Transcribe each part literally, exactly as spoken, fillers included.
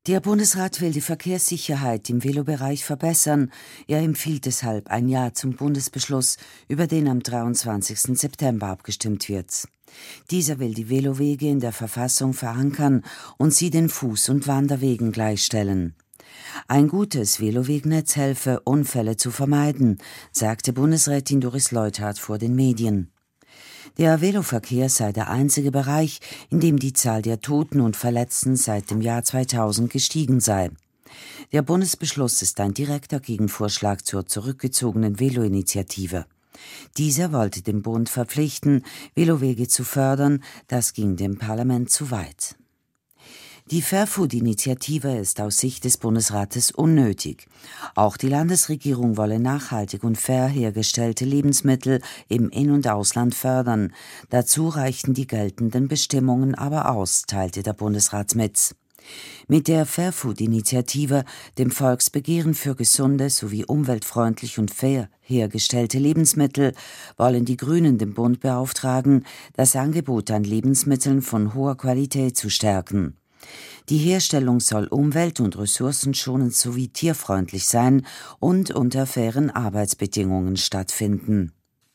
Der Bundesrat will die Verkehrssicherheit im Velobereich verbessern. Er empfiehlt deshalb ein Ja zum Bundesbeschluss, über den am dreiundzwanzigsten September abgestimmt wird. Dieser will die Velowege in der Verfassung verankern und sie den Fuß- und Wanderwegen gleichstellen. Ein gutes Velowegnetz helfe, Unfälle zu vermeiden, sagte Bundesrätin Doris Leuthard vor den Medien. Der Veloverkehr sei der einzige Bereich, in dem die Zahl der Toten und Verletzten seit dem Jahr zweitausend gestiegen sei. Der Bundesbeschluss ist ein direkter Gegenvorschlag zur zurückgezogenen Velo-Initiative. Dieser wollte den Bund verpflichten, Velowege zu fördern, das ging dem Parlament zu weit. Die Fairfood-Initiative ist aus Sicht des Bundesrates unnötig. Auch die Landesregierung wolle nachhaltig und fair hergestellte Lebensmittel im In- und Ausland fördern. Dazu reichten die geltenden Bestimmungen aber aus, teilte der Bundesrat mit. Mit der Fairfood-Initiative, dem Volksbegehren für gesunde sowie umweltfreundlich und fair hergestellte Lebensmittel, wollen die Grünen den Bund beauftragen, das Angebot an Lebensmitteln von hoher Qualität zu stärken. Die Herstellung soll umwelt- und ressourcenschonend sowie tierfreundlich sein und unter fairen Arbeitsbedingungen stattfinden.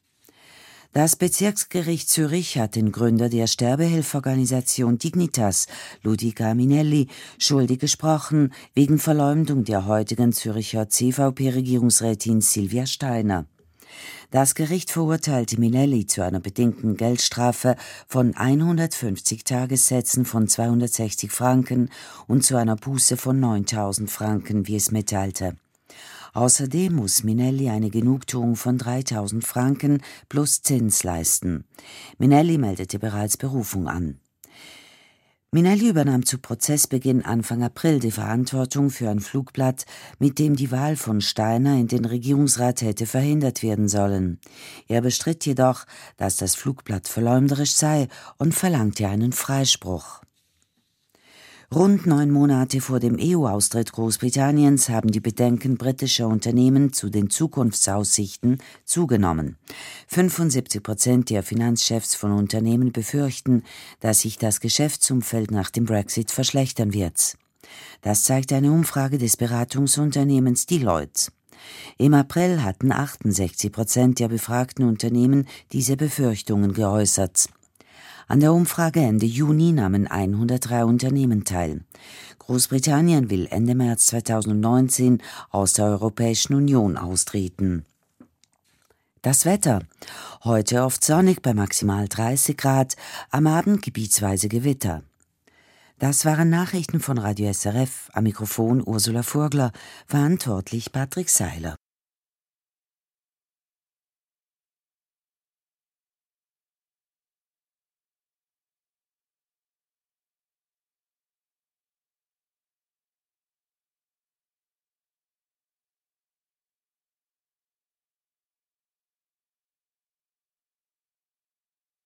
Das Bezirksgericht Zürich hat den Gründer der Sterbehilfeorganisation Dignitas, Ludica Minelli, schuldig gesprochen wegen Verleumdung der heutigen Zürcher C V P-Regierungsrätin Silvia Steiner. Das Gericht verurteilte Minelli zu einer bedingten Geldstrafe von hundertfünfzig Tagessätzen von zweihundertsechzig Franken und zu einer Buße von neuntausend Franken, wie es mitteilte. Außerdem muss Minelli eine Genugtuung von dreitausend Franken plus Zins leisten. Minelli meldete bereits Berufung an. Minelli übernahm zu Prozessbeginn Anfang April die Verantwortung für ein Flugblatt, mit dem die Wahl von Steiner in den Regierungsrat hätte verhindert werden sollen. Er bestritt jedoch, dass das Flugblatt verleumderisch sei und verlangte einen Freispruch. Rund neun Monate vor dem E U-Austritt Großbritanniens haben die Bedenken britischer Unternehmen zu den Zukunftsaussichten zugenommen. fünfundsiebzig Prozent der Finanzchefs von Unternehmen befürchten, dass sich das Geschäftsumfeld nach dem Brexit verschlechtern wird. Das zeigt eine Umfrage des Beratungsunternehmens Deloitte. Im April hatten achtundsechzig Prozent der befragten Unternehmen diese Befürchtungen geäußert. An der Umfrage Ende Juni nahmen hundertdrei Unternehmen teil. Großbritannien will Ende März zweitausendneunzehn aus der Europäischen Union austreten. Das Wetter. Heute oft sonnig bei maximal dreißig Grad, am Abend gebietsweise Gewitter. Das waren Nachrichten von Radio S R F, am Mikrofon Ursula Vogler, verantwortlich Patrick Seiler.